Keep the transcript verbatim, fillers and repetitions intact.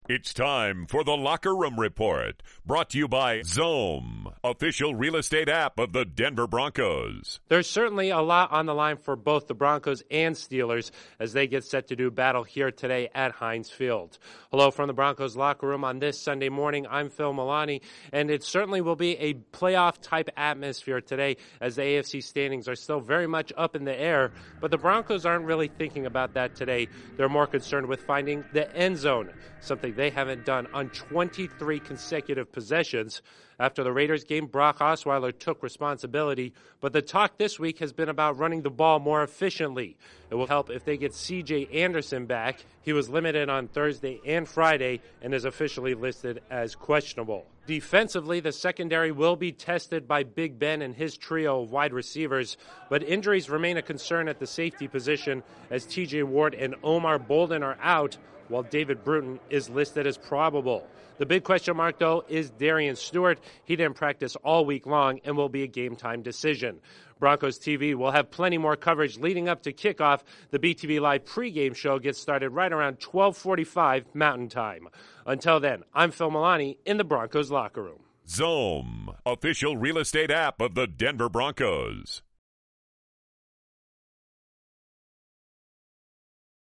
It's time for the Locker Room Report, brought to you by Zoom, official real estate app of the Denver Broncos. There's certainly a lot on the line for both the Broncos and Steelers as they get set to do battle here today at Heinz Field. Hello from the Broncos locker room on this Sunday morning. I'm Phil Milani, and it certainly will be a playoff-type atmosphere today as the A F C standings are still very much up in the air, but the Broncos aren't really thinking about that today. They're more concerned with finding the end zone, something they haven't done on twenty-three consecutive possessions. After the Raiders game, Brock Osweiler took responsibility, but the talk this week has been about running the ball more efficiently. It will help if they get C J Anderson back. He was limited on Thursday and Friday and is officially listed as questionable. Defensively, the secondary will be tested by Big Ben and his trio of wide receivers, but injuries remain a concern at the safety position as T J Ward and Omar Bolden are out, while David Bruton is listed as probable. The big question mark, though, is Darian Stewart. He didn't practice all week long and will be a game-time decision. Broncos T V will have plenty more coverage leading up to kickoff. The B T V Live pregame show gets started right around twelve forty-five Mountain Time. Until then, I'm Phil Milani in the Broncos locker room. Zoom, official real estate app of the Denver Broncos.